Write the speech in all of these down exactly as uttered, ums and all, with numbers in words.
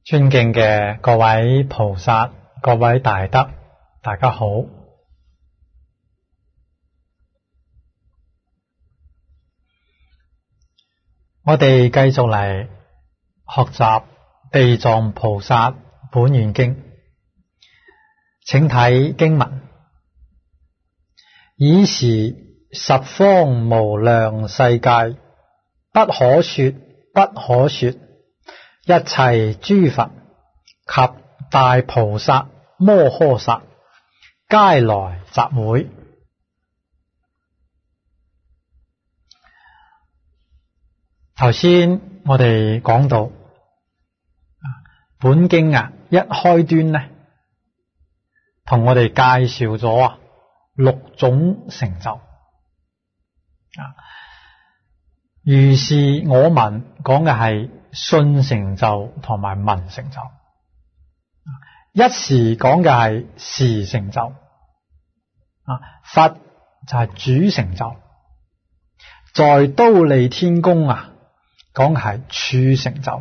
尊敬嘅各位菩薩、各位大德，大家好。我哋繼續嚟學習地藏菩薩本願經，請睇經文：爾時十方無量世界，不可說不可說，一切諸佛及大菩薩摩訶薩皆來集會。頭先我哋講到本經啊，一開端呢，同我哋介紹咗啊六種成就啊。如是我聞講嘅係信成就同埋聞成就，一時講嘅係事成就啊，佛就係主成就，在忉利天宮啊講嘅係處成就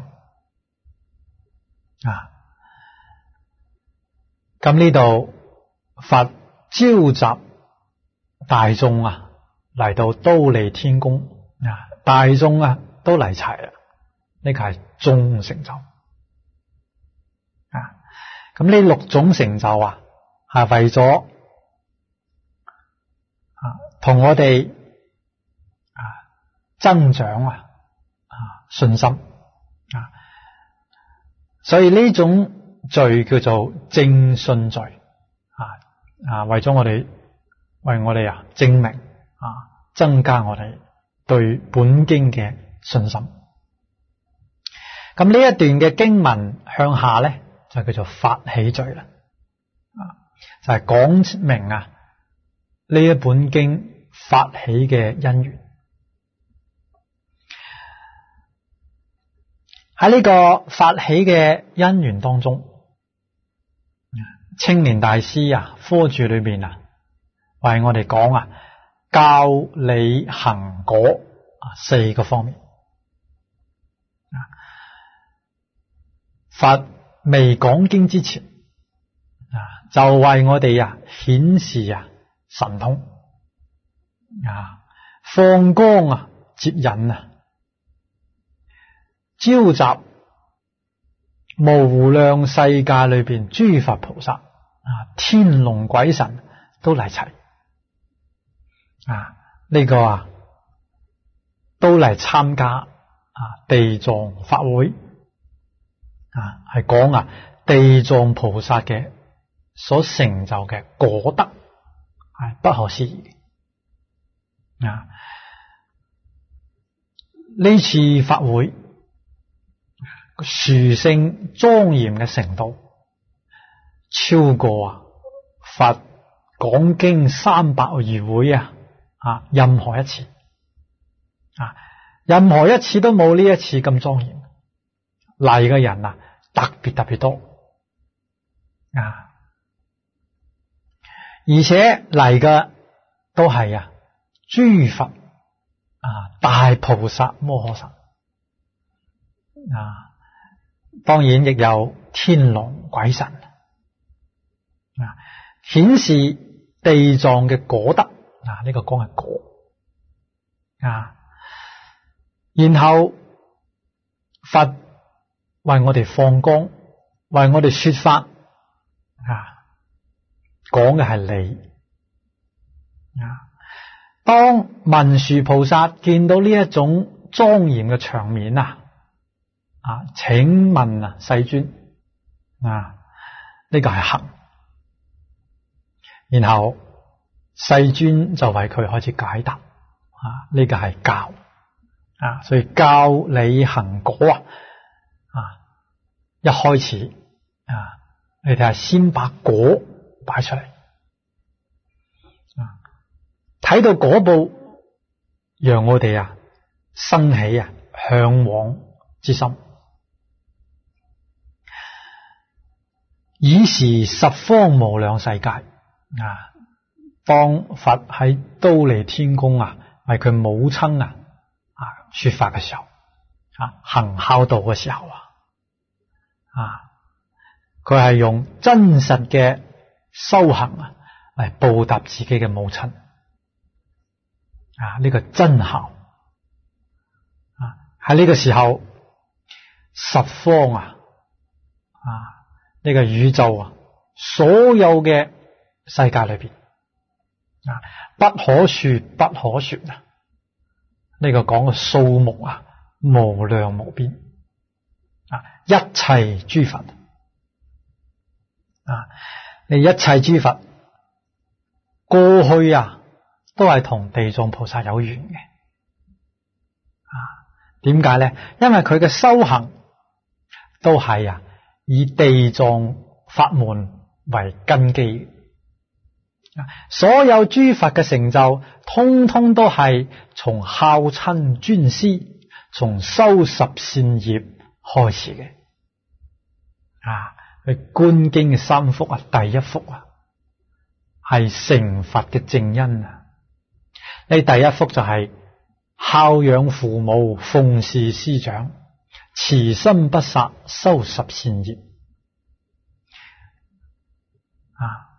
啊。咁呢度佛召集大眾啊嚟到忉利天宮啊，大眾啊都嚟齊啦，呢個係眾成就啊。咁呢六種成就啊，係為咗啊同我哋啊增長啊啊信心啊，所以呢種罪叫做正信罪啊啊，為咗我哋為我哋啊證明啊，增加我哋對本經嘅信心。咁呢一段嘅經文向下咧，就叫做發起罪啦，啊，就係講明啊呢一本經發起嘅因緣。喺呢個發起嘅因緣當中，青年大師啊科注裏邊啊為我哋講啊教理行果啊四個方面。佛未講經之前啊，就為我哋啊顯示啊神通啊，放光啊接引啊，召集無量世界裏邊諸佛菩薩啊，天龍鬼神都嚟齊啊，呢個啊都嚟參加啊地藏法會啊，係講啊地藏菩薩嘅所成就嘅果德係不可思議啊。呢次法會殊勝莊嚴嘅程度，超過啊佛講經三百餘會啊啊任何一次啊，任何一次都冇呢一次咁莊嚴。嚟嘅人啊特別特別多啊，而且嚟嘅都係啊諸佛啊大菩薩摩訶薩啊，當然亦有天龍鬼神啊，顯示地藏嘅果德啊，呢個講係果啊，然後佛為我哋放光，為我哋說法啊，講嘅係理啊。當文殊菩薩見到呢一種莊嚴嘅場面啊，啊，請問啊世尊啊，呢個係行，然後世尊就為佢開始解答啊，呢個係教啊，所以教理行果啊。啊！一開始啊，你睇下先把果擺出嚟啊，睇到果報，讓我哋啊生起啊向往之心。爾時十方無量世界啊，當佛喺忉利天宮啊，為佢母親啊啊說法嘅時候。啊，行孝道嘅時候啊， 啊，佢係用真實嘅修行啊嚟報答自己嘅母親啊，呢個真孝啊。喺呢個時候，十方啊啊呢個宇宙啊，所有嘅世界裏邊啊，不可說不可說啊，呢個講嘅數目啊無量無邊啊，一切諸佛啊，你一切諸佛過去啊都係同地藏菩薩有緣嘅啊。點解咧？因為佢嘅修行都係啊以地藏法門為根基，所有諸佛嘅成就通通都係從孝親尊師，從修十善業開始嘅啊。去觀經嘅三福啊，第一福啊係成佛嘅正因啊。呢第一福就係孝養父母，奉事師長，慈心不殺，修十善業啊。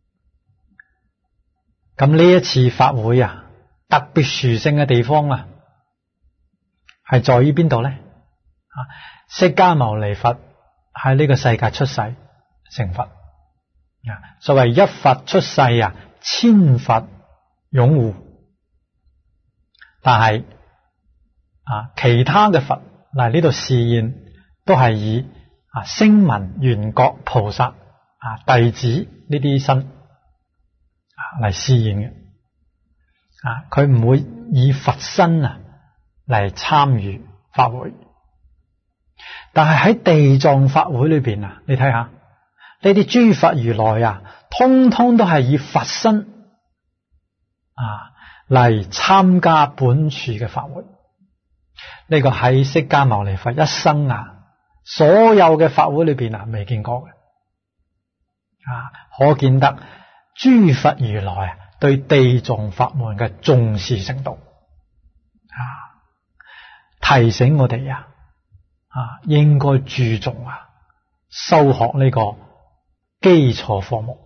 咁呢一次法會啊，特別殊勝嘅地方啊，係在於邊度咧？啊，釋迦牟尼佛喺呢個世界出世成佛啊，所謂一佛出世啊，千佛擁護。但係啊，其他嘅佛嚟呢度示現，都係以啊聲聞緣覺菩薩啊弟子呢啲身啊嚟示現嘅啊，佢唔會以佛身啊嚟參與法會。但係喺地藏法會裏邊啊，你睇下呢啲諸佛如來啊，通通都係以佛身啊嚟參加本處嘅法會。呢個喺釋迦牟尼佛一生啊，所有嘅法會裏邊啊，未見過嘅啊，可見得諸佛如來啊對地藏法門嘅重視程度啊，提醒我哋啊啊應該注重啊修學呢個基礎科目。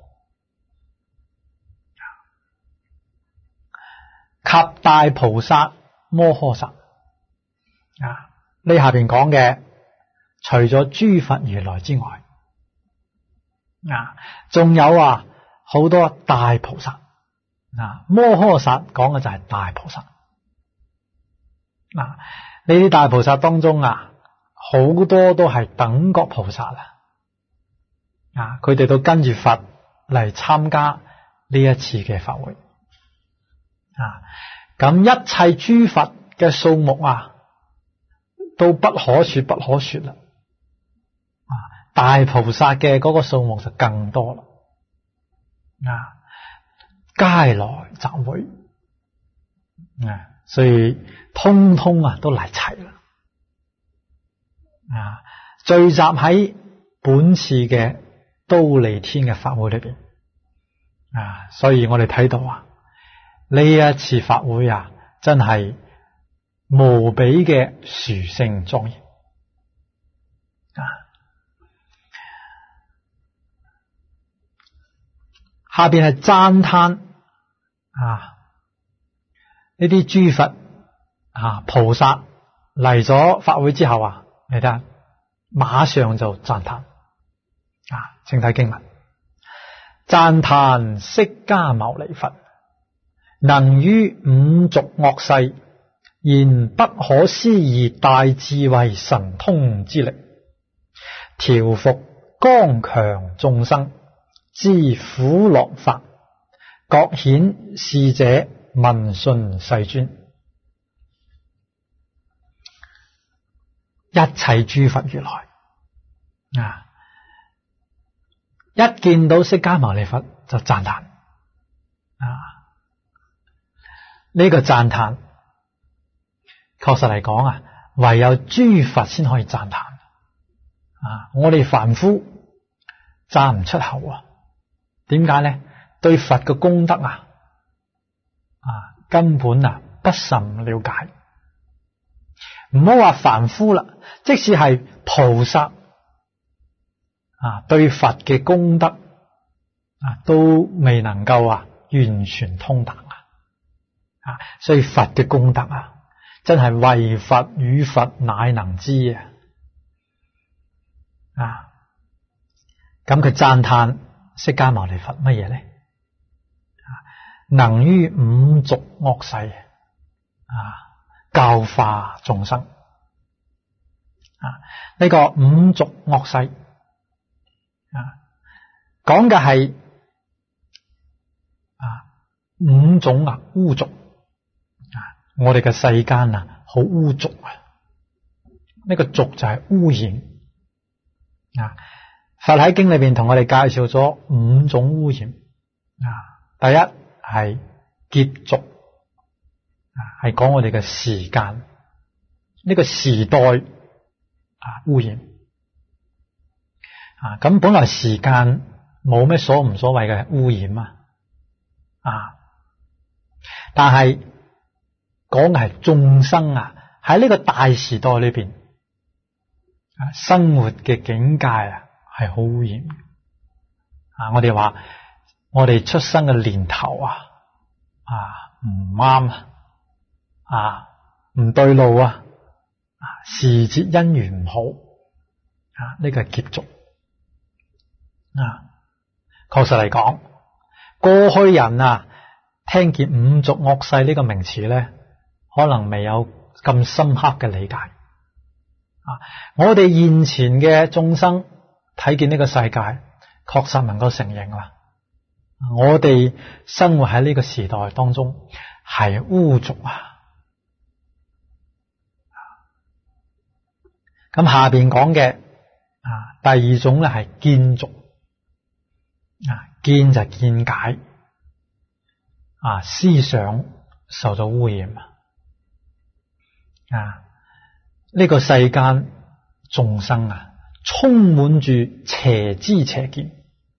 及大菩薩摩訶薩啊，呢下邊講嘅除咗諸佛如來之外啊，仲有啊好多大菩薩啊。摩訶薩講嘅就係大菩薩啊。呢啲大菩薩當中啊，好多都係等覺菩薩啊，啊，佢哋都跟住佛嚟參加呢一次嘅法會啊。咁一切諸佛嘅數目啊，都不可說不可說啦。啊，大菩薩嘅嗰個數目就更多啦。啊，皆來集會啊，所以通通啊都嚟齊啦。啊，聚集喺本次嘅忉利天嘅法會裏邊啊，所以我哋睇到啊，呢一次法會啊，真係無比嘅殊勝莊嚴啊！下邊係讚嘆啊，呢啲諸佛啊菩薩嚟咗法會之後啊，你睇下，馬上就讚嘆啊！請睇經文，讚嘆釋迦牟尼佛，能於五濁惡世現不可思議大智慧神通之力，調伏剛強眾生知苦樂法，各顯示者聞訊世尊。一切諸佛如來啊，一見到釋迦牟尼佛就讚嘆啊！呢個讚嘆確實嚟講啊，唯有諸佛先可以讚嘆啊！我哋凡夫讚唔出口啊！點解咧？對佛嘅功德啊啊根本啊不甚了解。唔好話凡夫啦，即使係菩薩啊，對佛嘅功德啊都未能夠啊完全通達啊，啊，所以佛嘅功德啊，真係唯佛與佛乃能知啊，啊，咁佢讚歎釋迦牟尼佛乜嘢咧？能於五濁惡世啊教化眾生啊，呢個五濁惡世啊講嘅係啊五種啊污濁啊，我哋嘅世間啊好污濁啊，呢個濁就係污染啊。佛喺經裏邊同我哋介紹咗五種污染啊，第一係劫濁啊，係講我哋嘅時間，呢個時代啊污染啊，咁本來時間冇咩所唔所謂嘅污染啊，啊，但係講嘅係眾生啊喺呢個大時代裏邊啊生活嘅境界啊係好污染啊，我哋話我哋出生嘅年頭啊，啊唔啱啊，啊唔對路啊，啊時節因緣唔好啊，呢個係劫濁啊。確實嚟講，過去人啊聽見五濁惡世呢個名詞咧，可能未有咁深刻嘅理解啊。我哋現前嘅眾生睇見呢個世界，確實能夠承認啦。我哋生活喺呢個時代當中係污濁啊！咁下邊講嘅啊，第二種咧係見濁啊，見就係見解啊，思想受到污染啊！呢個世間眾生啊，充滿住邪知邪見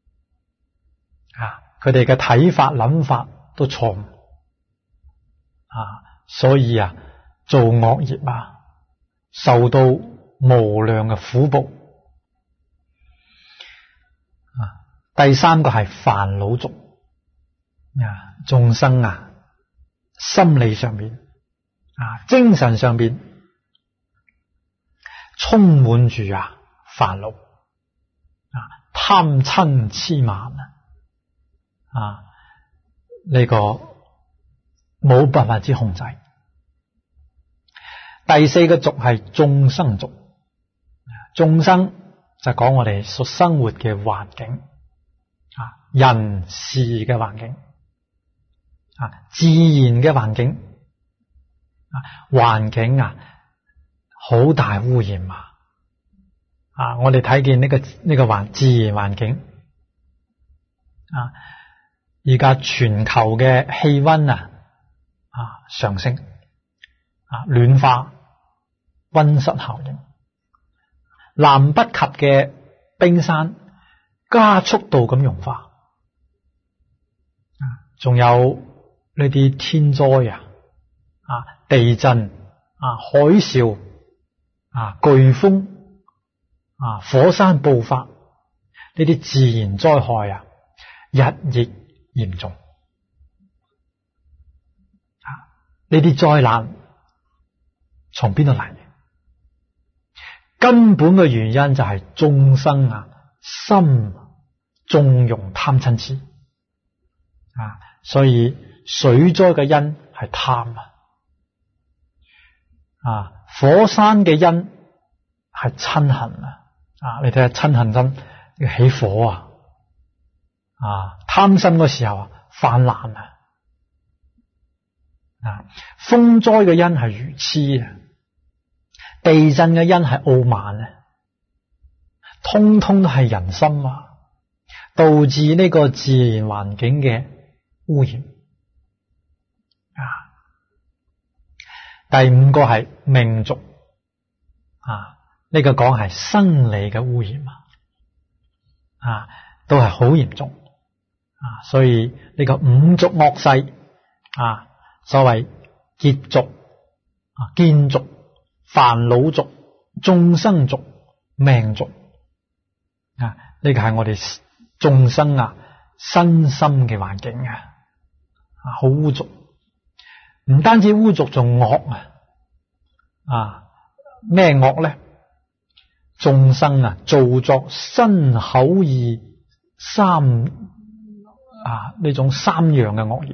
啊！佢哋嘅睇法諗法都錯誤啊，所以啊做惡業啊受到無量嘅苦報啊。第三個係煩惱濁啊，眾生啊心理上面啊精神上面充滿住啊煩惱啊，貪嗔癡慢啊啊！呢、這個冇辦法之控制。第四個濁係眾生濁，眾生就講我哋所生活嘅環境啊，人事嘅環境啊，自然嘅環境啊，環境啊好大污染啊！啊，我哋睇見呢、這個呢、這個環自然環境啊。而家全球嘅氣溫啊啊上升啊，暖化溫室效應，南北極嘅冰山加速度咁融化啊，仲有呢啲天災啊啊地震啊海嘯啊颶風啊火山爆發，呢啲自然災害啊日益嚴重啊！呢啲災難從邊度嚟？根本嘅原因就係眾生啊心縱容貪嗔癡啊，所以水災嘅因係貪啊，啊火山嘅因係嗔恨啊，啊你睇下嗔恨心要起火啊！啊，貪心嘅時候啊，泛濫啊！啊，風災嘅因係愚癡啊，地震嘅因係傲慢啊，通通都係人心啊，導致呢個自然環境嘅污染啊。第五個係命濁啊，呢個講係生理嘅污染啊，啊，都係好嚴重。啊，所以呢個五濁惡世啊，所謂劫濁啊、見濁、煩惱濁、眾生濁、命濁啊，呢個係我哋眾生啊身心嘅環境啊，啊好污濁，唔單止污濁，仲惡啊！啊咩惡咧？眾生啊，造作身口意三啊呢種三樣嘅惡業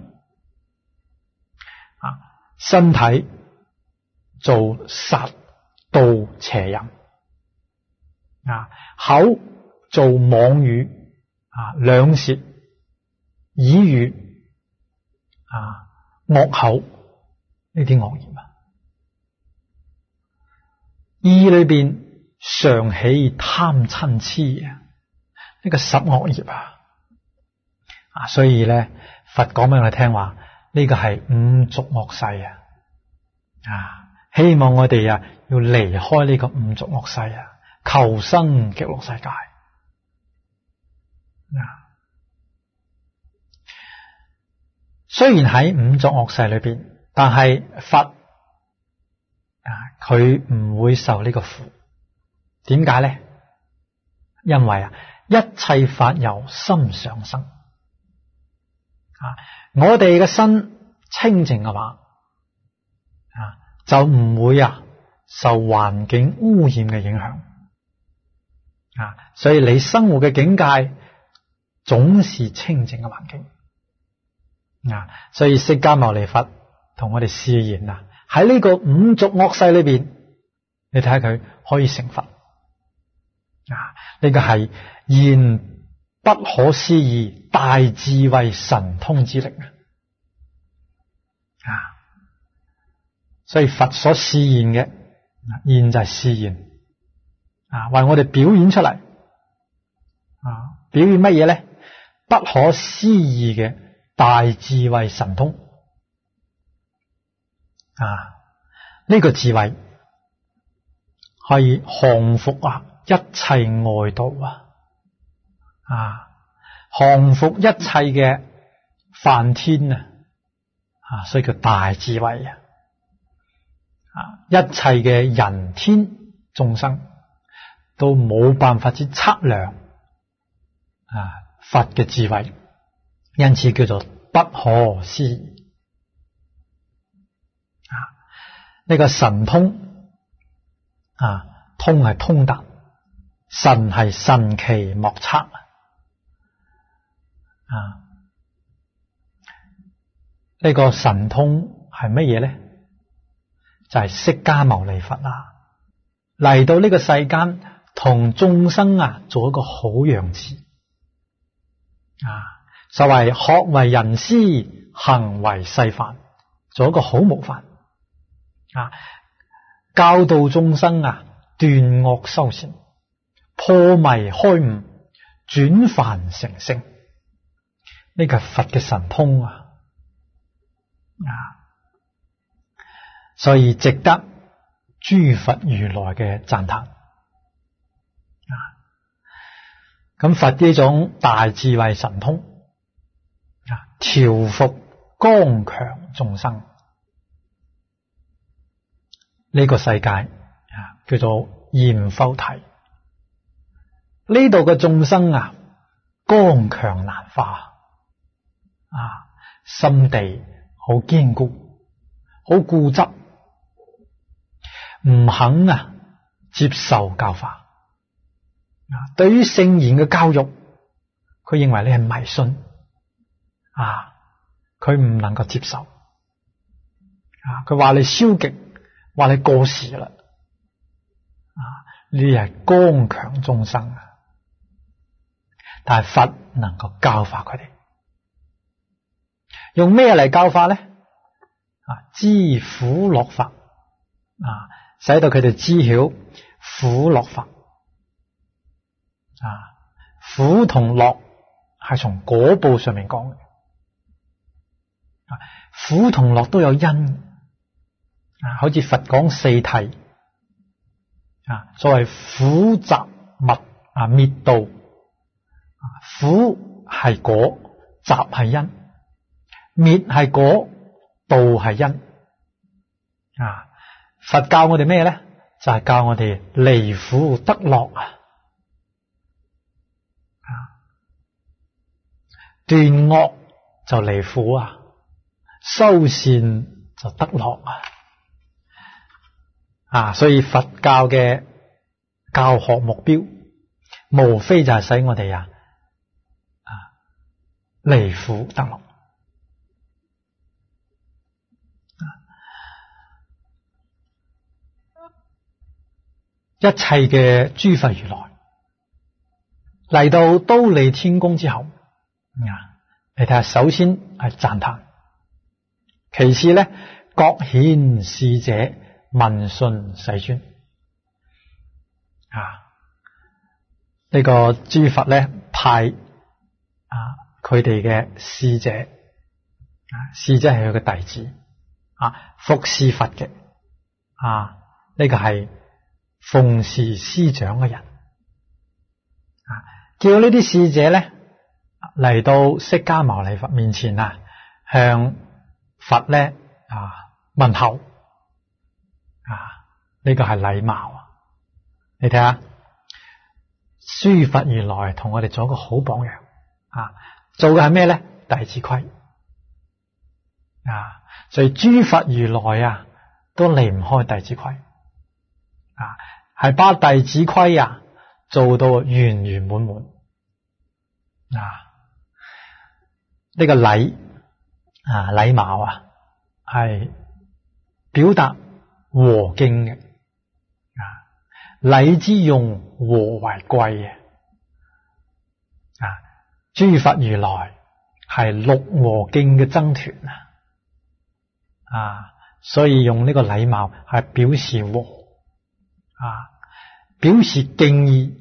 啊，身體做殺盜邪淫啊，口做妄語啊，兩舌綺語啊，惡口呢啲惡業啊，意裏邊常起貪嗔癡啊，呢個十惡業啊，啊，所以咧佛講俾我哋聽話，呢個係五濁惡世啊，啊，希望我哋啊要離開呢個五濁惡世啊，求生極樂世界啊。雖然喺五濁惡世裏邊，但係佛啊佢唔會受呢個苦。點解咧？因為啊，一切法由心上生啊，我哋嘅身清淨嘅話啊，就唔會啊受環境污染嘅影響啊，所以你生活嘅境界總是清淨嘅環境啊，所以釋迦牟尼佛同我哋示現啊，喺呢個五濁惡世裏邊，你睇下佢可以成佛。啊！呢個係現不可思議大智慧神通之力啊！啊！所以佛所示現嘅，現就係示現啊，為我哋表演出嚟啊！表演乜嘢咧？不可思議嘅大智慧神通啊！呢個智慧可以降服啊！一切外道啊，啊，降服一切嘅梵天啊，啊，所以叫大智慧啊，啊，一切嘅人天眾生都冇辦法之測量啊，佛嘅智慧，因此叫做不可思議啊，呢個神通啊，通係通達。神係神奇莫測啊！呢個神通係乜嘢咧？就係釋迦牟尼佛啊，嚟到呢個世間同眾生啊做一個好樣子啊！所謂學為人師，行為示範，做一個好模範啊！教導眾生啊，斷惡修善。破迷開悟，轉凡成聖，呢個係佛嘅神通啊！啊，所以值得諸佛如來嘅讚歎啊！咁佛呢種大智慧神通啊，調伏剛強眾生，呢個世界啊叫做閻浮提。呢度嘅眾生啊，剛強難化啊，心地好堅固，好固執，唔肯啊接受教法啊。對於聖言嘅教育，佢認為你係迷信啊，佢唔能夠接受啊。佢話你消極，話你過時啦啊。呢啲係剛強眾生啊。但係佛能夠教化佢哋，用咩嚟教化咧？啊，知苦樂法啊，使到佢哋知曉苦樂法啊。苦同樂係從果報上面講嘅，苦同樂都有因啊。好似佛講四諦啊，作為苦集滅啊滅道。苦係果，集係因，滅係果，道係因啊！佛教我哋咩咧？就係、是、教我哋離苦得樂啊！ 啊，斷惡就離苦啊，修善就得樂啊。啊，所以佛教嘅教學目標，無非就係使我哋啊啊離苦得樂。一切嘅諸佛如來嚟到忉利天宮之後，啊，你睇下，首先係讚歎，其次咧，各顯使者問訊世尊。啊，呢個諸佛咧派啊佢哋嘅使者，啊，使者係佢嘅弟子，啊，服侍佛嘅，啊，呢個係奉事師長嘅人，啊，叫呢啲使者咧嚟到釋迦牟尼佛面前啊，向佛咧啊問候，啊，呢個係禮貌啊！你睇下，諸佛如來同我哋做一個好榜樣啊！做嘅係咩咧？弟子規啊！所以諸佛如來啊，都離唔開弟子規啊！係把弟子規啊做到圓圓滿滿啊！呢個禮啊禮貌啊係表達和敬嘅啊，禮之用和為貴嘅啊，諸佛如來係六和敬嘅僧團啊啊，所以用呢個禮貌係表示和啊，表示敬意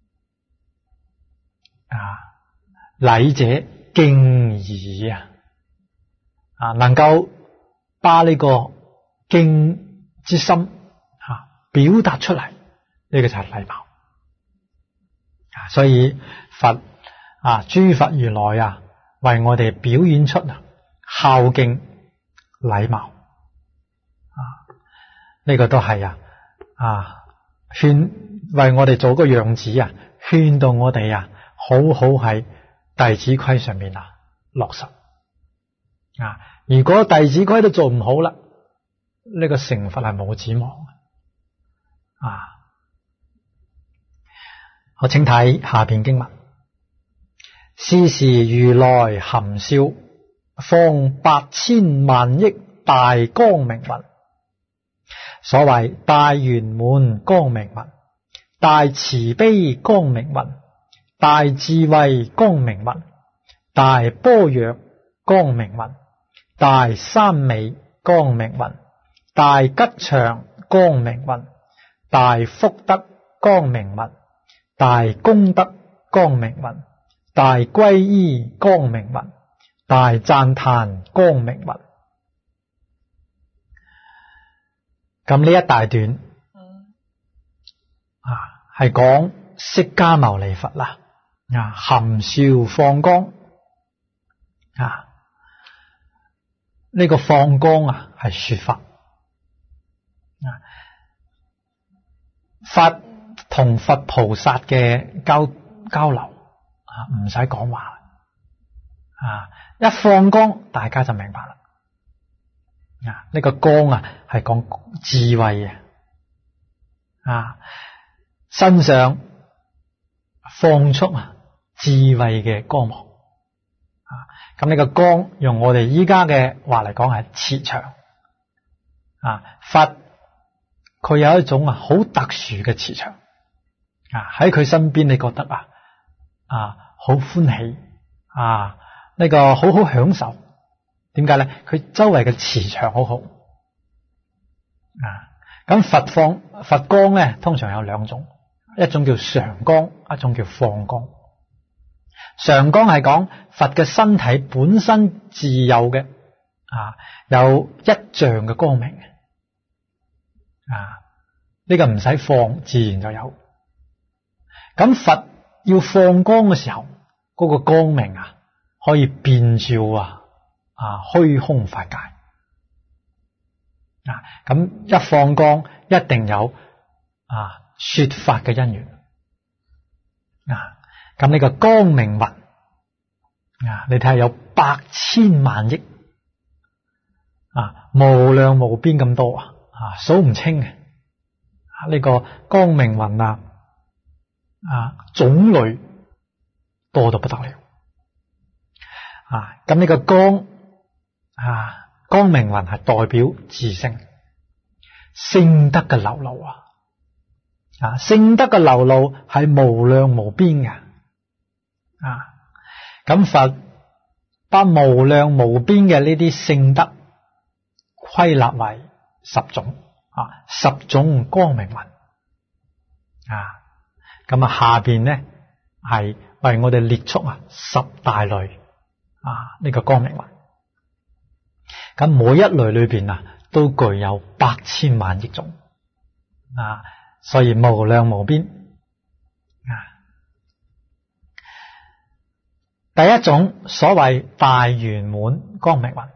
啊，禮者敬矣啊，啊，能夠把呢個敬之心啊表達出嚟，呢個就係禮貌啊。所以佛啊，諸佛如來啊，為我哋表演出孝敬禮貌啊，呢個都係啊啊勸為我哋做個樣子啊，勸到我哋啊好好喺弟子規上面啊落實啊。如果弟子規都做唔好啦，呢個成佛係冇指望啊！我請睇下邊經文：是時如來含笑，放百千萬億大光明雲。所謂大圓滿光明雲、大慈悲光明雲、大智慧光明雲、大般若光明雲、大三昧光明雲、大吉祥光明雲、大福德光明雲、大功德光明雲、大皈依光明雲、大讚歎光明雲。咁呢一大段啊，係講釋迦牟尼佛啦，啊含笑放光啊，呢個放光啊係說法。佛同佛菩薩嘅交交流啊，唔使講話啊，一放光大家就明白啦。啊，呢個光啊係講智慧嘅啊，身上放出啊智慧嘅光芒啊，咁呢個光用我哋依家嘅話嚟講係磁場啊，佛佢有一種啊好特殊嘅磁場啊，喺佢身邊你覺得啊啊好歡喜啊，呢個好好享受。點解咧？佢周圍嘅磁場好好啊。咁佛放佛光咧，通常有兩種，一種叫常光，一種叫放光。常光係講佛嘅身體本身自有嘅啊，有一丈嘅光明啊，呢個唔使放，自然就有。咁佛要放光嘅時候，嗰個光明啊，可以遍照啊。啊，虛空法界啊，咁一放光一定有啊說法嘅因緣啊， 咁呢個光明雲啊，你睇下有百千萬億啊，無量無邊咁多啊，啊數唔清嘅。呢個光明雲啊，啊種類多到不得了啊！咁呢個光啊，光明雲係代表自性聖德嘅流露啊！啊，聖德嘅流露係無量無邊嘅啊！咁佛把無量無邊嘅呢啲聖德歸納為十種啊，十種光明雲啊！咁啊，下邊咧係為我哋列出啊十大類啊呢個光明雲。咁每一類裏邊啊，都具有百千萬億種啊，所以無量無邊啊。第一種所謂大圓滿光明雲，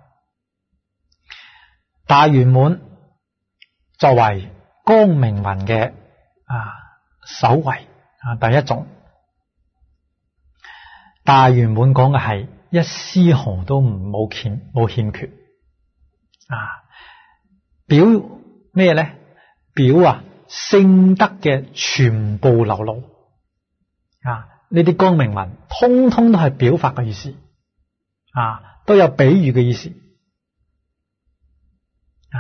大圓滿作為光明雲嘅啊首位啊，第一種大圓滿講嘅係一絲毫都唔冇欠冇欠缺啊，表咩咧？表啊聖德嘅全部流露啊！呢啲光明雲通通都係表法嘅意思啊，都有比喻嘅意思啊。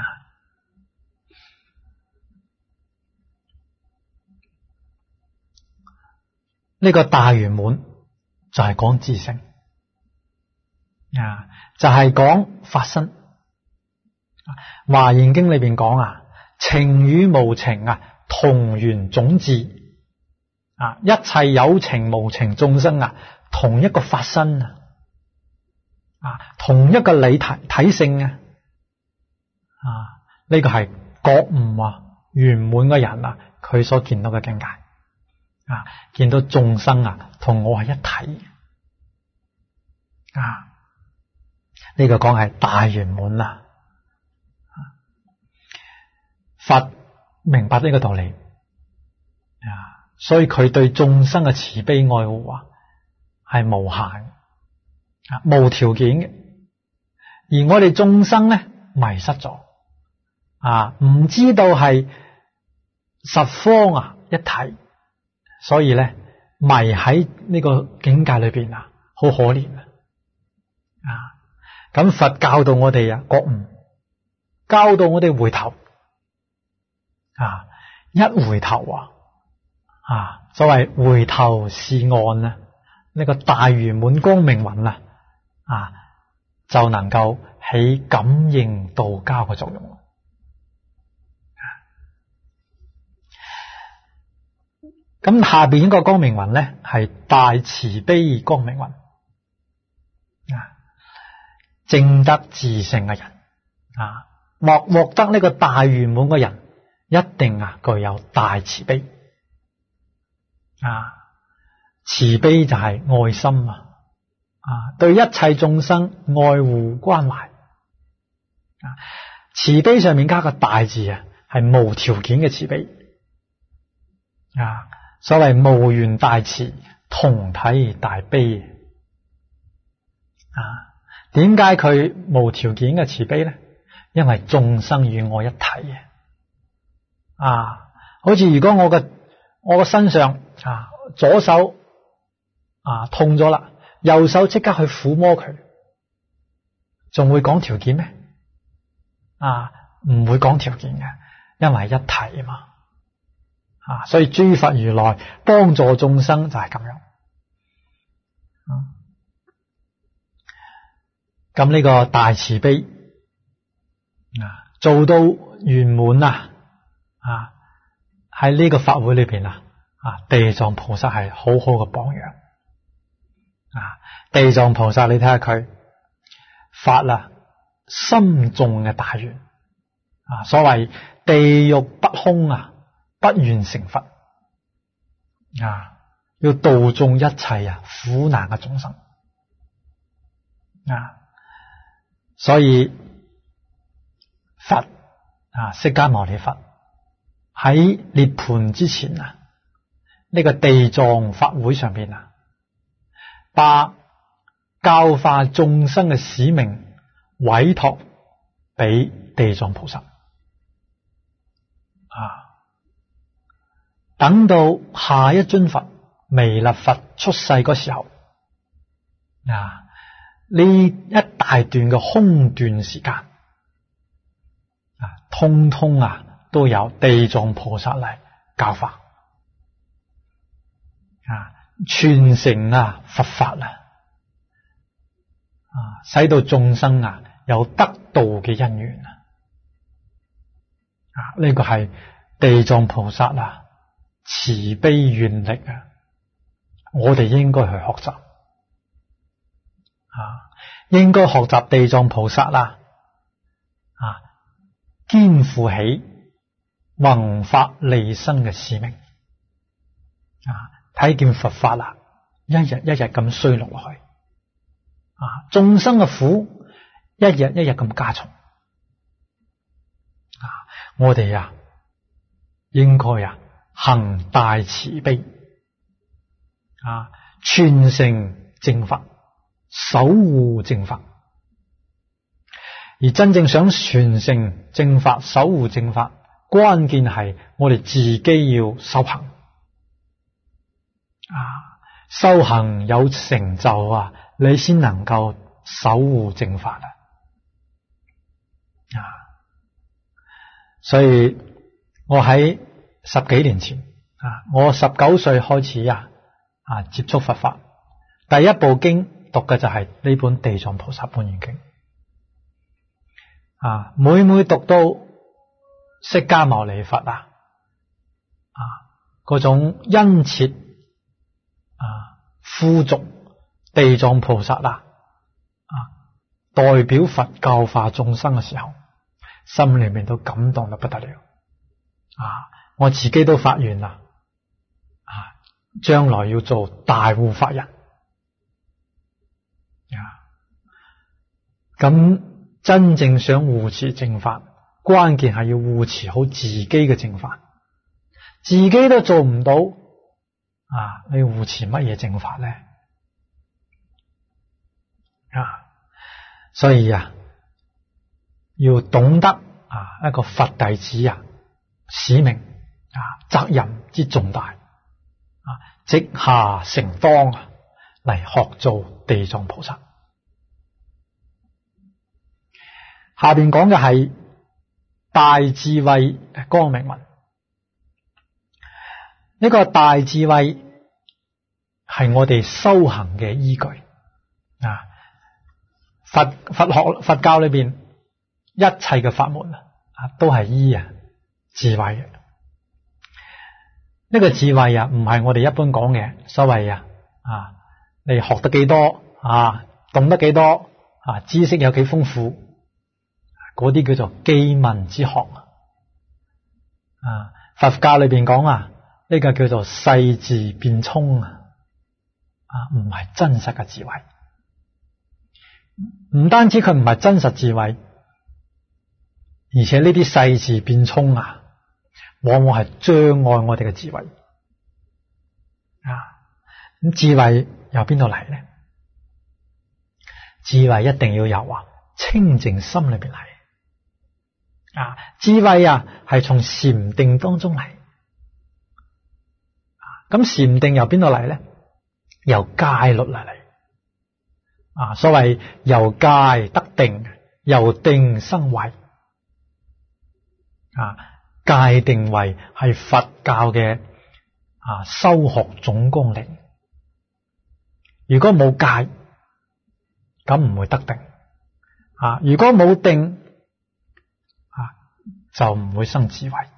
呢個大圓滿就係講自性啊，就係講法身。華嚴經裏邊講啊，情與無情啊，同源種智啊，一切有情無情眾生啊，同一個法身啊，啊，同一個理體體性啊，啊，呢個係覺悟啊圓滿嘅人啊，佢所見到嘅境界啊，見到眾生啊，同我係一體啊，呢個講係大圓滿啊。佛明白呢個道理啊，所以佢對眾生嘅慈悲愛護啊係無限啊，無條件嘅。而我哋眾生咧迷失咗啊，唔知道係十方啊一體，所以咧迷喺呢個境界裏邊啊，好可憐啊！啊，咁佛教導我哋啊覺悟，教導我哋回頭。啊！一回頭啊，啊，所謂回頭是岸啊，呢個大圓滿光明雲啊，啊，就能夠起感應道交嘅作用。咁下邊一個光明雲咧，係大慈悲光明雲啊，證得自性嘅人啊，獲獲得呢個大圓滿嘅人。一定啊，具有大慈悲啊！慈悲就係愛心啊！啊，對一切眾生愛護關懷啊！慈悲上面加個大字啊，係無條件嘅慈悲啊！所謂無緣大慈，同體大悲啊！點解佢無條件嘅慈悲咧？因為眾生與我一體啊！啊，好似如果我嘅我嘅身上啊左手啊痛咗啦，右手即刻去撫摸佢，仲會講條件咩？啊，唔會講條件嘅，因為一體啊嘛。啊，所以諸佛如來幫助眾生就係咁樣。咁、啊、呢個大慈悲啊，做到圓滿啊！啊！喺呢個法會裏邊啊，啊地藏菩薩係好好嘅榜樣啊！地藏菩薩，你睇下佢發啊深重嘅大願啊！所謂地獄不空啊，不願成佛啊！要度眾一切啊苦難嘅眾生啊！所以佛啊，釋迦牟尼佛。喺涅槃之前啊，呢、這個地藏法會上邊啊， 把教化眾生嘅使命委託俾地藏菩薩啊。等到下一尊佛彌勒佛出世嗰時候啊，呢一大段嘅空段時間啊，通通啊都有地藏菩薩嚟教化啊，傳承啊佛法啊，啊使到眾生啊有得道嘅因緣啊，啊呢個係地藏菩薩啊慈悲願力啊，我哋應該去學習啊，應該學習地藏菩薩啦，啊，肩負起弘法利生嘅使命啊，睇見佛法啦，一日一日咁衰落落去啊，眾生嘅苦一日一日咁加重啊，我哋啊應該啊行大慈悲啊，傳承正法，守護正法。而真正想傳承正法、守護正法，關鍵係我哋自己要修行啊，修行有成就啊，你先能夠守護正法啊。啊，所以我喺十幾年前啊，我十九歲開始啊啊接觸佛法，第一部經讀嘅就係呢本《地藏菩薩本願經》啊，每每讀到釋迦牟尼佛啊啊嗰種殷切啊呼逐地藏菩薩啊啊代表佛教化眾生嘅時候，心裏面都感動得不得了啊！我自己都發願啦，啊，將來要做大護法人啊！咁真正想護持正法，關鍵係要護持好自己嘅正法，自己都做唔到啊！你護持乜嘢正法呢？啊！所以啊，要懂得啊一個佛弟子啊使命啊責任之重大啊，直下承當啊嚟學做地藏菩薩。下邊講嘅係大智慧光明文，呢個大智慧係我哋修行嘅依據啊。佛佛學佛教裏邊一切嘅法門啊，都係依啊智慧嘅。呢個智慧啊，唔係我哋一般講嘅所謂啊啊，你學得幾多啊，懂得幾多啊，知識有幾豐富，嗰啲叫做機問之學啊。佛教裏邊講啊，呢個叫做世智辯聰啊，啊唔係真實嘅智慧。唔單止佢唔係真實智慧，而且呢啲世智辯聰啊，往往係障礙我哋嘅智慧啊。咁智慧由邊度嚟呢？智慧一定要由啊清淨心裏邊嚟啊。智慧啊係從禪定當中嚟啊。咁禪定由邊度嚟呢？由戒律嚟嚟。啊，所謂由戒得定，由定生慧。啊，戒定慧係佛教嘅啊修學總綱領。如果冇戒，咁唔會得定。啊，如果冇定，啊就唔會生智慧。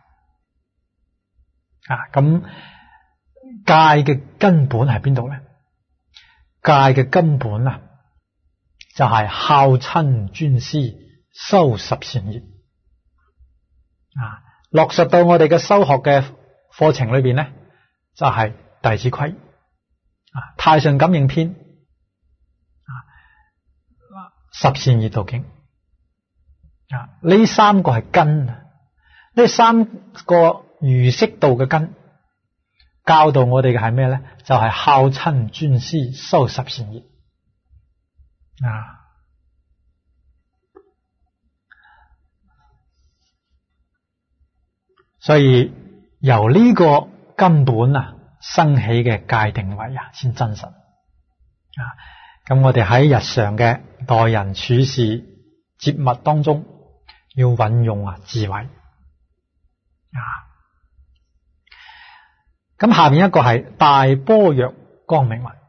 啊，咁戒嘅根本係邊度咧？戒嘅根本啊，就係孝親尊師，修十善業啊！落實到我哋嘅修學嘅課程裏邊咧，就係、是、弟子規啊，太上感應篇啊，十善業道經啊，呢三個係根啊，呢三個儒釋道嘅根， 教導我哋嘅係咩咧？就係、是、孝親尊師修十善業啊！所以由呢個根本啊生起嘅界定位啊，先真實啊！咁我哋喺日常嘅待人處事接物當中，要運用啊智慧啊！咁下面一個係大般若光明雲，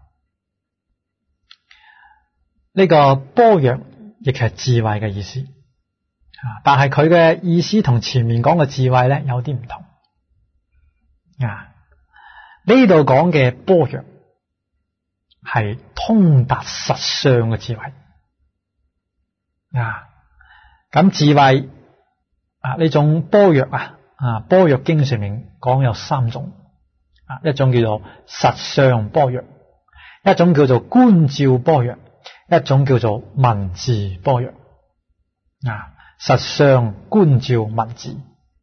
呢個般若亦係智慧嘅意思啊，但係佢嘅意思同前面講嘅智慧咧有啲唔同啊。呢度講嘅般若係通達實相嘅智慧啊。咁智慧啊呢種般若啊啊般若經上面講有三種。一種叫做實相般若，一種叫做觀照般若，一種叫做文字般若。啊，實相、觀照、文字。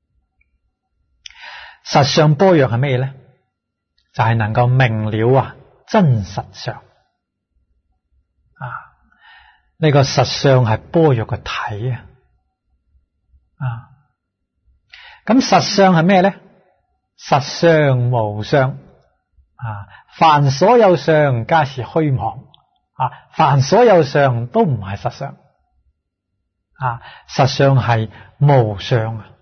實相般若係咩咧？就係、是、能夠明了啊真實相。啊，呢、這個實相係般若嘅體啊。啊，咁實相係咩咧？實相無相啊！凡所有相皆是虛妄啊！凡所有相都唔係實相啊！實相係無相啊！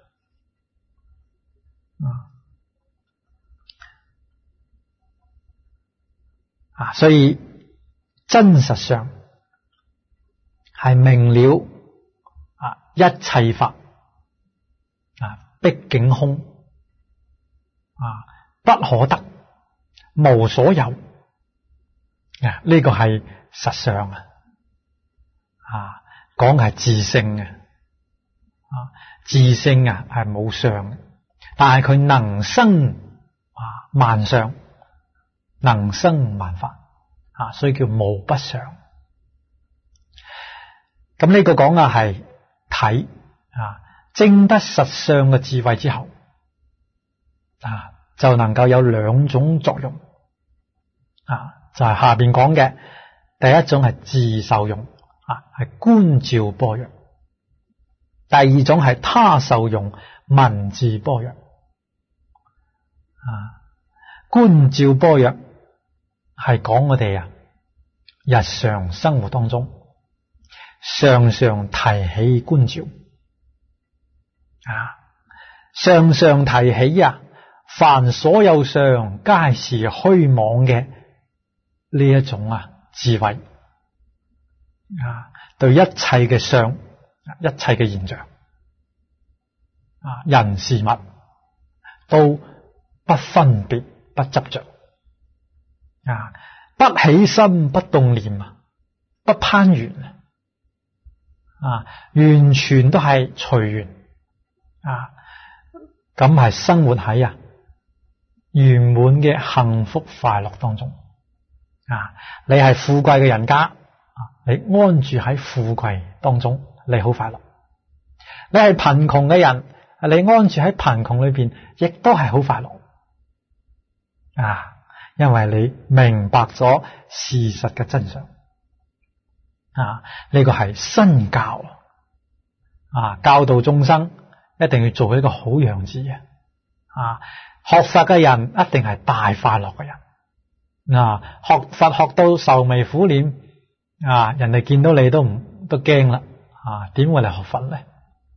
啊！所以真實相係明了啊一切法啊，畢竟空。啊，不可得，無所有，啊，呢個係實相啊，啊，講係自性嘅，啊，自性啊係冇相嘅，但係佢能生啊萬相，能生萬法，啊，所以叫無不相。咁呢個講嘅係體啊，證得實相嘅智慧之後。啊，就能夠有兩種作用啊，就係、是、下邊講嘅第一種係自受用啊，係觀照般若；第二種係他受用，文字般若啊。觀照般若係講我哋啊日常生活當中常常提起觀照啊，常常提起啊。凡所有相皆是虛妄嘅呢一種啊智慧啊，對一切嘅相、一切嘅現象啊、人事物都不分別、不執着啊，不起心、不動念啊，不攀緣啊，完全都係隨緣啊，咁係生活喺啊圓滿嘅幸福快樂當中啊！你係富貴嘅人家啊，你安住喺富貴當中，你好快樂；你係貧窮嘅人，你安住喺貧窮裏邊，亦都係好快樂啊！因為你明白咗事實嘅真相啊！呢個係身教啊，教導眾生一定要做一個好樣子嘅啊！學佛嘅人一定係大快樂嘅人啊！學佛學到愁眉苦臉啊，人哋見到你都唔都驚啦啊！點會嚟學佛咧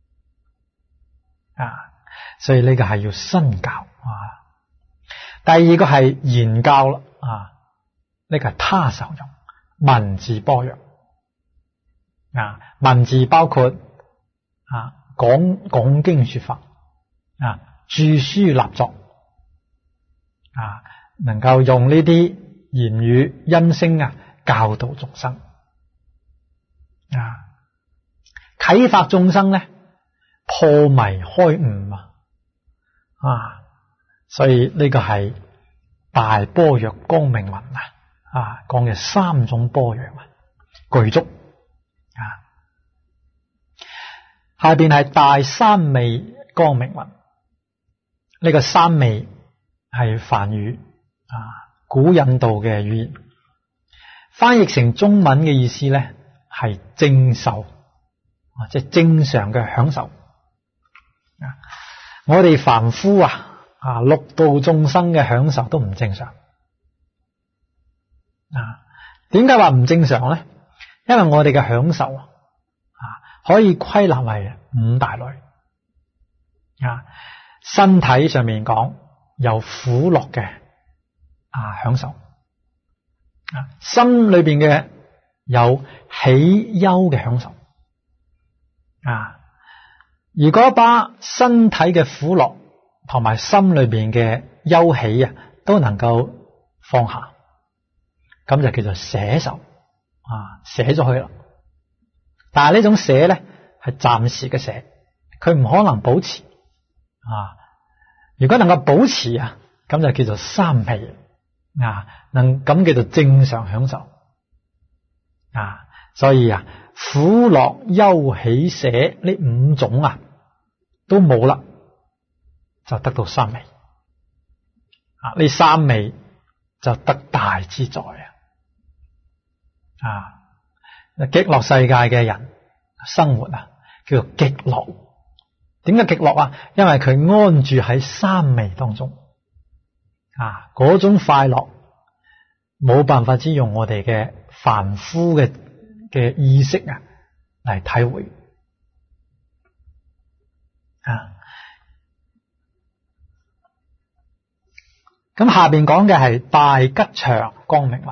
啊？所以呢個係要身教啊。第二個係言教啦啊，呢個係他受用，文字般若啊，文字包括啊講講經說法啊，著書立作。啊，能夠用呢啲言語音聲啊，教導眾生啊，啟發眾生咧，破迷開悟啊，啊，所以呢個係大般若光明雲啊，啊，講嘅三種般若啊，具足啊，下邊係大三昧光明雲，呢、這個三昧係梵語啊，古印度嘅語言，翻譯成中文嘅意思咧係正受，啊，即係正常嘅享受。啊，我哋凡夫啊，啊六道眾生嘅享受都唔正常。啊，點解話唔正常咧？因為我哋嘅享受啊，可以歸納為五大類。啊，身體上面講有苦樂嘅啊享受，啊，心裏邊嘅有喜憂嘅享受。啊，如果把身體嘅苦樂同埋心裏邊嘅憂喜啊都能夠放下，咁就叫做捨受。啊，捨咗去啦。但係呢種捨咧係暫時嘅捨，佢唔可能保持。啊，如果能夠保持啊，咁就叫做三昧啊，能咁叫做正常享受啊。所以啊，苦樂憂喜捨呢五種啊都冇啦，就得到三昧啊。呢三昧就得大自在啊。啊，極樂世界嘅人生活啊，叫做極樂。點解極樂啊？因為佢安住喺三昧當中啊，嗰種快樂冇辦法之用我哋嘅凡夫嘅嘅意識啊嚟體會啊。咁下邊講嘅係大吉祥光明雲。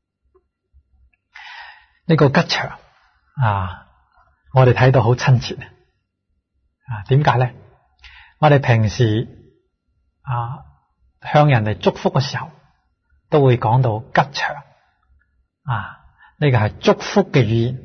呢個吉祥啊，我哋睇到好親切啊！點解咧？我哋平時啊向人哋祝福嘅時候，都會講到吉祥啊，呢個係祝福嘅語言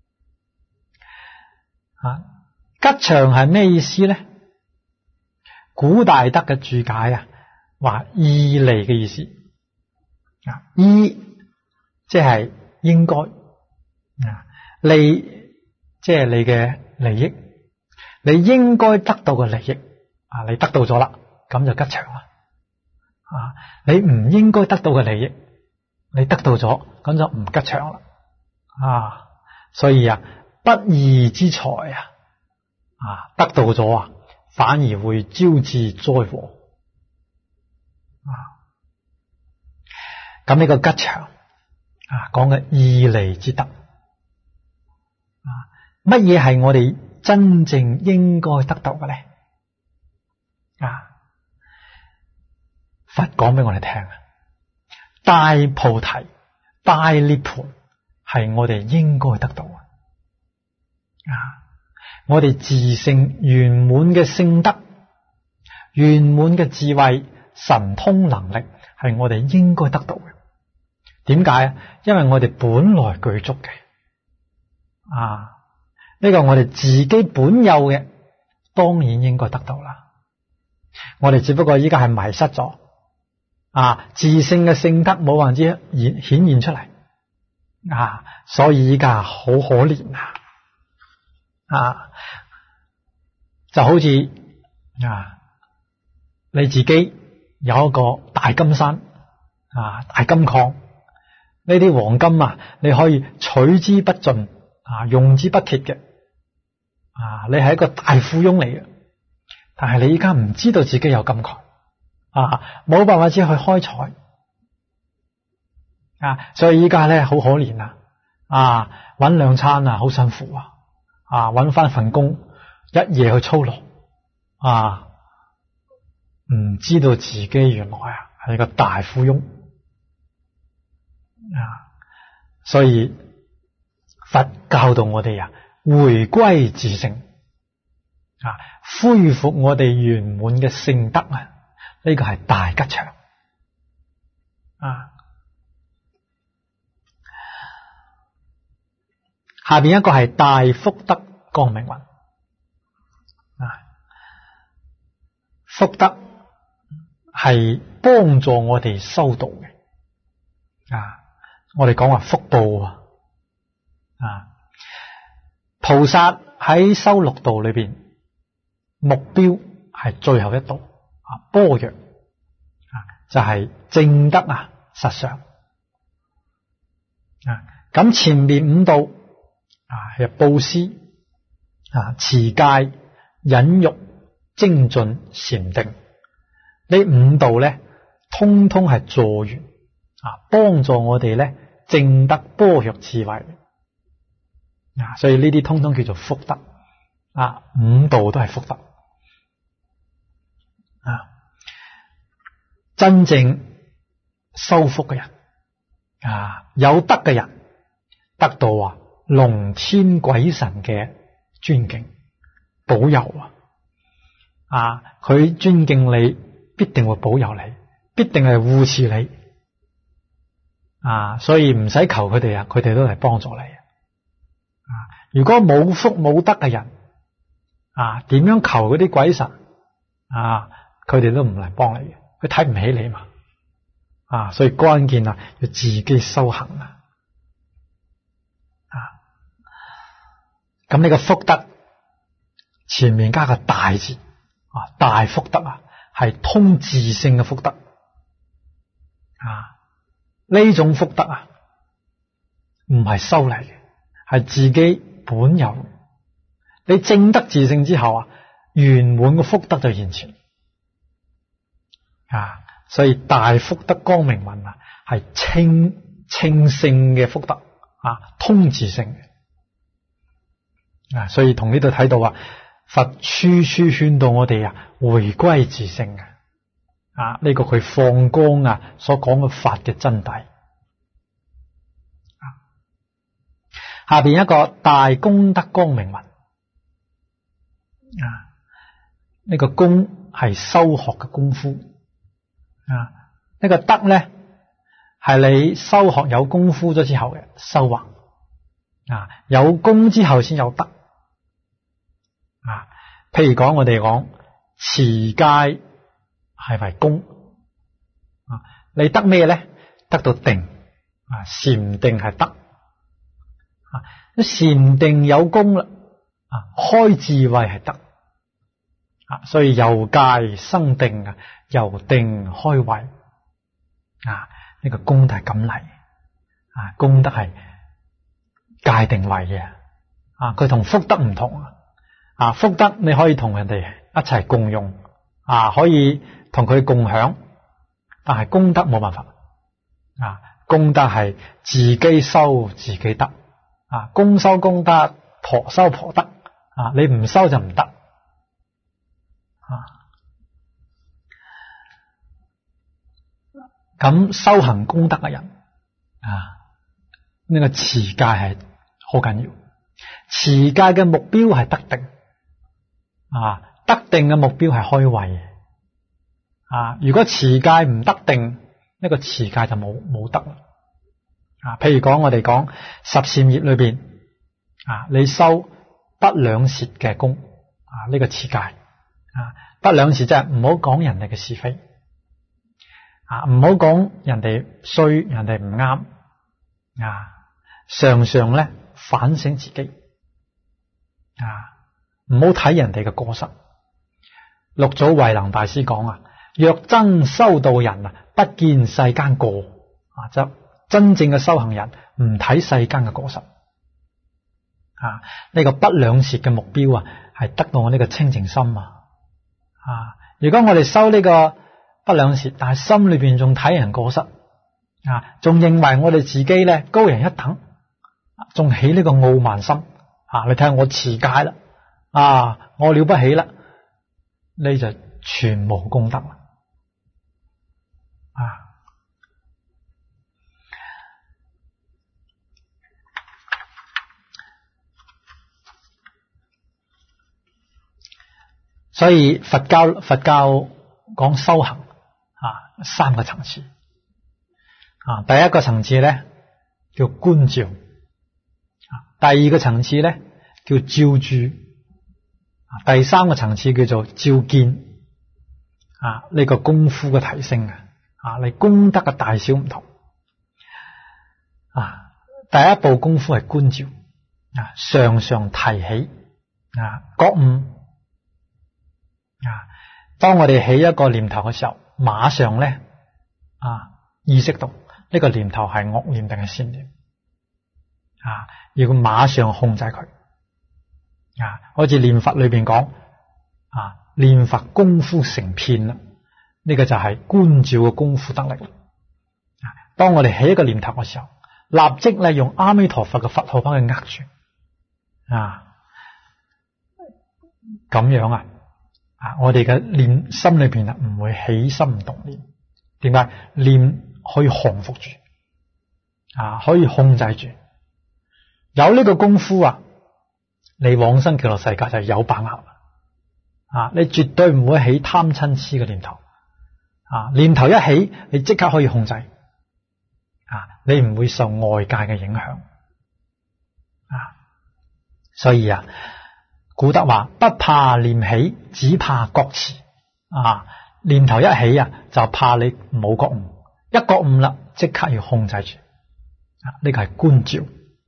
啊。吉祥係咩意思咧？古大德嘅注解啊，話義利嘅意思啊，義即係應該。啊，利即係你嘅利益，你應該得到嘅利益啊，你得到咗啦，咁就吉祥啦。啊，你唔應該得到嘅利益，你得到咗，咁就唔吉祥啦。啊，所以啊，不義之財啊，啊得到咗啊，反而會招致災禍。啊，咁呢個吉祥啊，講嘅義利之德。乜嘢係我哋真正應該得到嘅咧？啊，佛講俾我哋聽，大菩提、大涅槃係我哋應該得到嘅。啊，我哋自性圓滿嘅聖德、圓滿嘅智慧、神通能力係我哋應該得到嘅。點解啊？因為我哋本來具足嘅。啊。呢個我哋自己本有嘅，當然應該得到啦。我哋只不過依家係迷失咗啊，自性嘅聖德冇辦法之顯顯現出嚟啊，所以依家好可憐啊！啊，就好似啊，你自己有一個大金山啊，大金礦，呢啲黃金啊，你可以取之不盡啊，用之不竭嘅。啊！你係一個大富翁嚟嘅，但係你依家唔知道自己有金礦啊，冇辦法之去開採啊，所以依家咧好可憐啊！啊，搵兩餐啊，好辛苦啊！啊，搵翻份工，一夜去操勞啊，唔知道自己原來啊係一個大富翁啊，所以佛教導我哋啊。回歸自性啊，恢復我哋圓滿嘅聖德啊，呢個係大吉祥啊。下邊一個係大福德光明雲啊，福德係幫助我哋修道嘅啊，我哋講話福報啊。菩薩喺修六道裏邊，目標係最後一道啊，般若啊， 就係正德啊，實相啊。咁前面五道啊，係布施啊、持戒、忍辱、精進、禪定，呢五道咧，通通係助緣啊，幫助我哋咧證得般若智慧啊。所以呢啲通通叫做福德啊，五道都係福德啊。真正修福嘅人啊，有德嘅人，得到啊龍天鬼神嘅尊敬保佑啊！啊，佢尊敬你，必定會保佑你，必定係護持你啊！所以唔使求佢哋啊，佢哋都係幫助你啊！如果冇福冇德嘅人啊，點樣求嗰啲鬼神啊？佢哋都唔嚟幫你嘅，佢睇唔起你嘛啊！所以關鍵啊，要自己修行啊！咁呢個福德前面加個大字啊，大福德啊，係通自性嘅福德啊。呢種福德啊，唔係修嚟嘅，係自己本有。你證得自性之後啊，圓滿嘅福德就現前啊。所以大福德光明雲啊，係清清性嘅福德啊，通自性嘅。啊，所以同呢度睇到啊，佛處處勸導我哋啊，回歸自性嘅啊，呢個佢放光啊所講嘅法嘅真諦。啊，下邊一個大功德光明雲啊，呢個功係修學嘅功夫啊，呢個德咧係你修學有功夫咗之後嘅修惑啊，有功之後先有德。啊，譬如講我哋講持戒係為功啊，你得咩咧？得到定啊，禪定係德啊，禪定有功啦啊，開智慧係德啊，所以由戒生定啊，由定開慧啊，呢個功德係咁嚟啊，功德係戒定慧嘅啊，佢同福德唔同啊。啊，福德你可以同人哋一齊共用啊，可以同佢共享，但係功德冇辦法啊，功德係自己修自己得啊，公修公德，婆修婆得啊，你唔修就唔得啊。咁修行功德嘅人啊，呢個持戒係好緊要，持戒嘅目標係得定。啊，得定嘅目標係開慧啊！如果持戒唔得定，呢、這個持戒就冇冇得啦啊！譬如講我哋講十善業裏邊啊，你修不兩舌嘅功啊，呢、這個持戒啊，不兩舌即係唔好講人哋嘅是非啊，唔好講人哋衰，人哋唔啱啊，常常咧反省自己啊。唔好睇人哋嘅過失。六祖慧能大師講啊，若真修道人啊，不見世間過啊，即真正嘅修行人唔睇世間嘅過失啊。呢個不兩舌嘅目標啊，係得到我呢個清淨心啊。啊，如果我哋修呢個不兩舌，但係心裏邊仲睇人過失啊，仲認為我哋自己咧高人一等，仲起呢個傲慢心啊。你睇下我持戒啦。啊！我了不起啦，你就全無功德啦！啊，所以佛教佛教講修行啊，三個層次啊，第一個層次咧叫觀照啊，第二個層次咧叫照住。第三個層次叫做照見啊，呢個功夫嘅提升啊，啊，你功德嘅大小唔同啊。第一步功夫係觀照啊，常常提起啊，覺悟啊。當我哋起一個念頭嘅時候，馬上咧啊意識到呢個念頭係惡念定係善念啊，要馬上控制佢啊，好似念佛裏邊講啊，念佛功夫成片啦，呢個就係觀照嘅功夫得力啦。啊，當我哋起一個念頭嘅時候，立即咧用阿彌陀佛嘅佛號幫佢握住啊，咁樣啊啊，我哋嘅念心裏邊啊唔會起心動念。點解？念可以降服住啊，可以控制住。有呢個功夫啊，你往生極樂世界就有把握啊！你絕對唔會起貪嗔癡嘅念頭啊！念頭一起，你即刻可以控制啊！你唔會受外界嘅影響啊！所以啊，古德話不怕念起，只怕覺遲啊！念頭一起啊，就怕你冇覺悟，一覺悟啦，即刻要控制住啊！呢個係觀照。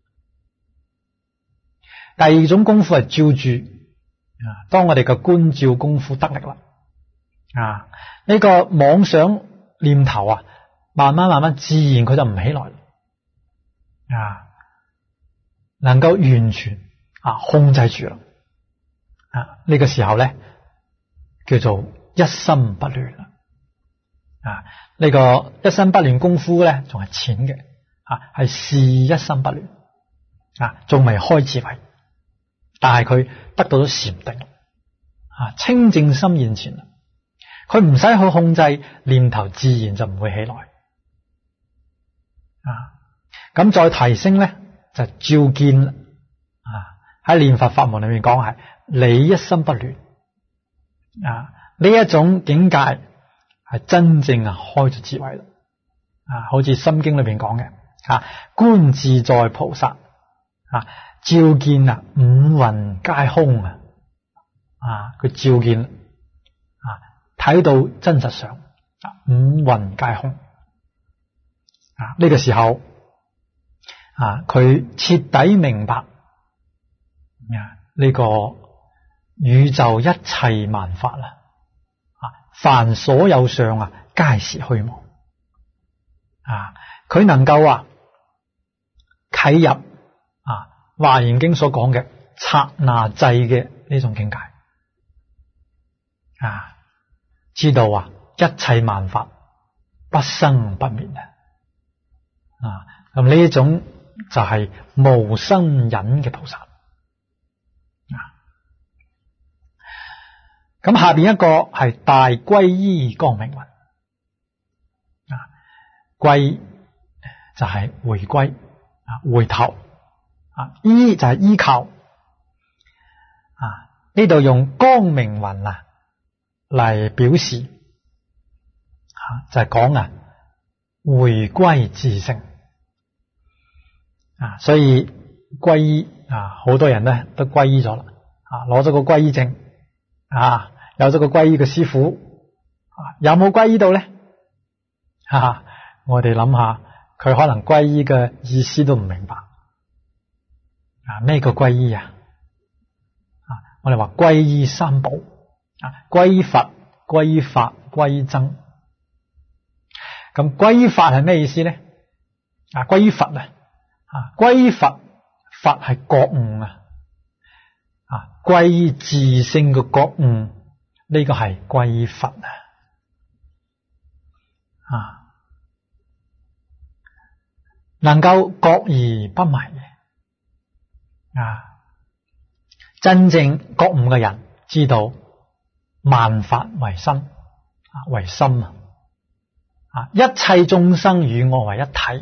第二種功夫係照住啊，當我哋嘅觀照功夫得力啦啊，呢個妄想念頭啊，慢慢慢慢自然佢就唔起來啊，能夠完全啊控制住啦啊，呢個時候咧叫做一心不亂啦啊，呢個一心不亂功夫咧仲係淺嘅啊，係示一心不亂啊，仲未開智慧。但係佢得到咗禪定啊，清淨心現前，佢唔使去控制念頭，自然就唔會起來啊。咁再提升咧，就照見啊，喺念佛法門裏面講係理一心不亂啊，呢一種境界係真正啊開咗智慧啦啊，好似心經裏邊講嘅啊，觀自在菩薩啊。照見啊，五蘊皆空啊！啊，佢照見啊，睇到真實上啊，五蘊皆空啊！呢個時候啊，佢徹底明白啊，呢個宇宙一切萬法啦啊，凡所有相啊，皆是虛妄啊！佢能夠啊啟入啊。華嚴經所講嘅剎那際嘅呢種境界啊，知道啊一切萬法不生不滅啊，啊咁呢一種就係無生忍嘅菩薩啊。咁下邊一個係大歸依光明雲啊，歸就係回歸啊，回頭。啊，依就係依靠啊！呢度用光明雲啊嚟表示啊，就係講啊回歸自性啊，所以歸依啊，好多人咧都歸依咗啦啊，攞咗個歸依證啊，有咗個歸依嘅師傅啊，有冇歸依到咧？哈哈，我哋諗下，佢可能歸依嘅意思都唔明白。啊，咩叫歸依啊？啊，我哋話歸依三寶啊，歸依佛、歸依法、歸依僧。咁歸依法係咩意思咧？啊，歸依佛啊，啊，歸依佛，佛係覺悟啊，啊，歸依自性嘅覺悟，呢個係歸依佛啊，啊，能夠覺而不迷。啊！真正覺悟嘅人知道萬法為身啊，為心啊！啊，一切眾生與我為一體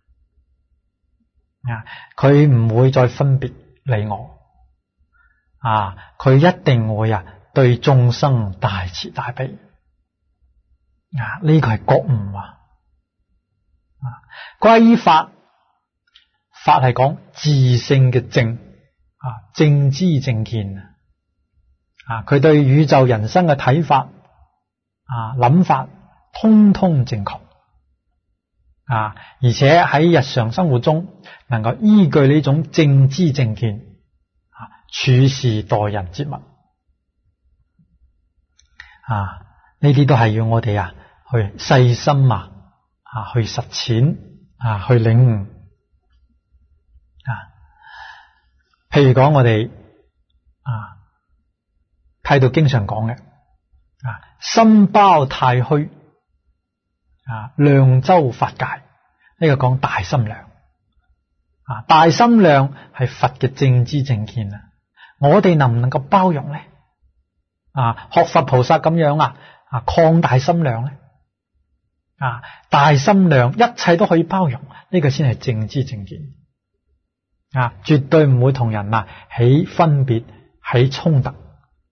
啊！佢唔會再分別你我啊！佢一定會啊對眾生大慈大悲啊！呢個係覺悟啊！啊，歸依法。法係講自性嘅正啊，正知正見啊，佢對宇宙人生嘅睇法啊、諗法，通通正確啊，而且喺日常生活中能夠依據呢種正知正見啊，處事待人接物啊，呢啲都係要我哋啊去細心啊啊去實踐啊去領悟啊。譬如講我哋啊睇到經常講嘅啊心包太虛啊量周法界，呢、這個講大心量啊。大心量係佛嘅正知正見啊，我哋能唔能夠包容咧？啊學佛菩薩咁樣啊啊擴大心量咧？啊大心量一切都可以包容，呢、這個先係正知正見啊，絕對唔會同人啊起分別起衝突啊。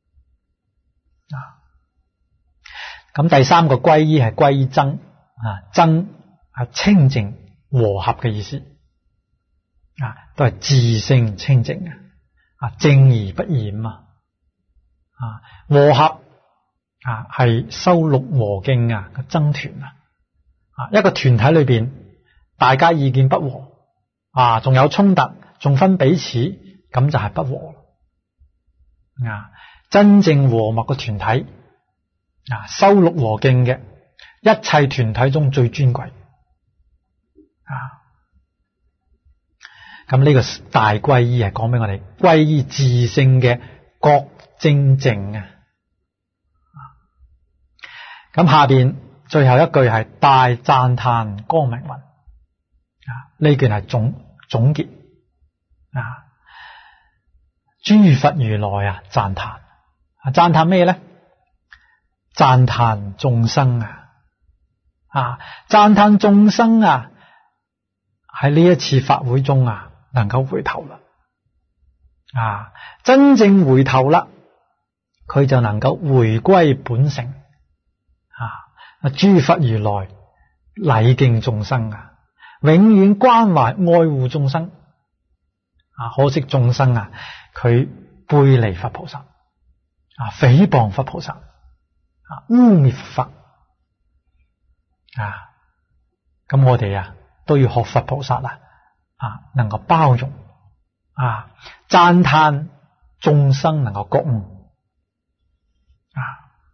咁第三個歸依係歸依真啊，真係清淨和合嘅意思啊，都係自性清淨嘅啊，正而不染啊。啊和合啊係修六和敬啊嘅僧團啊。啊一個團體裏邊大家意見不和啊，仲有衝突，仲分彼此，咁就係不和啊。真正和睦嘅團體啊，修六和敬嘅，一切團體中最尊貴啊。咁呢個大歸依係講俾我哋歸依自性嘅覺正淨啊。咁下邊最後一句係大讚嘆光明雲啊，呢句係總總結啊。諸佛如來啊讚嘆啊，讚嘆咩咧？讚嘆眾生啊啊，讚嘆眾生啊，喺呢一次法會中啊，能夠回頭啦啊，真正回頭啦，佢就能夠回歸本性啊！諸佛如來禮敬眾生啊，永遠關懷愛護眾生啊！可惜眾生啊，佢背離佛菩薩啊，誹謗佛菩薩啊，污衊佛啊！咁我哋啊都要學佛菩薩啊，啊能夠包容啊，讚嘆眾生能夠覺悟啊！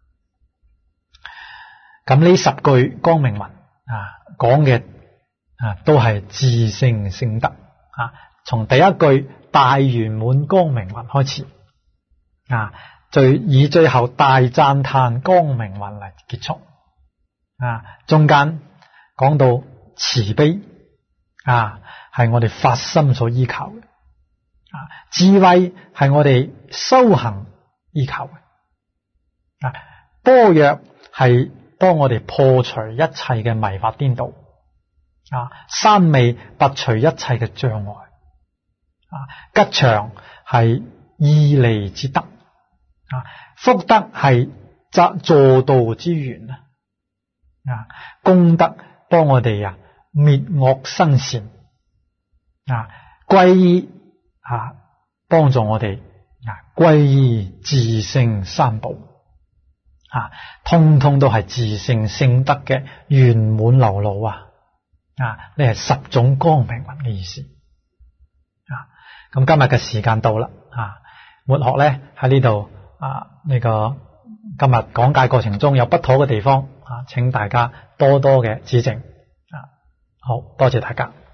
咁呢十句光明雲啊講嘅啊都係自性聖德啊，從第一句大圓滿光明雲開始啊，最以最後大讚嘆光明雲嚟結束啊，中間講到慈悲啊係我哋發心所依靠嘅啊，智慧係我哋修行依靠嘅啊，般若係幫我哋破除一切嘅迷惑顛倒啊，三昧拔除一切嘅障礙啊，吉祥係義利之德啊，福德係助道之源啊，啊功德幫我哋啊滅惡生善啊，歸依啊幫助我哋啊歸依自性三寶啊，通通都係自性聖德嘅圓滿流露啊！啊，呢係十種光明雲嘅意思啊！咁今日嘅時間到啦啊！末學咧喺呢度啊，呢個今日講解過程中有不妥嘅地方啊，請大家多多嘅指正啊！好多謝大家。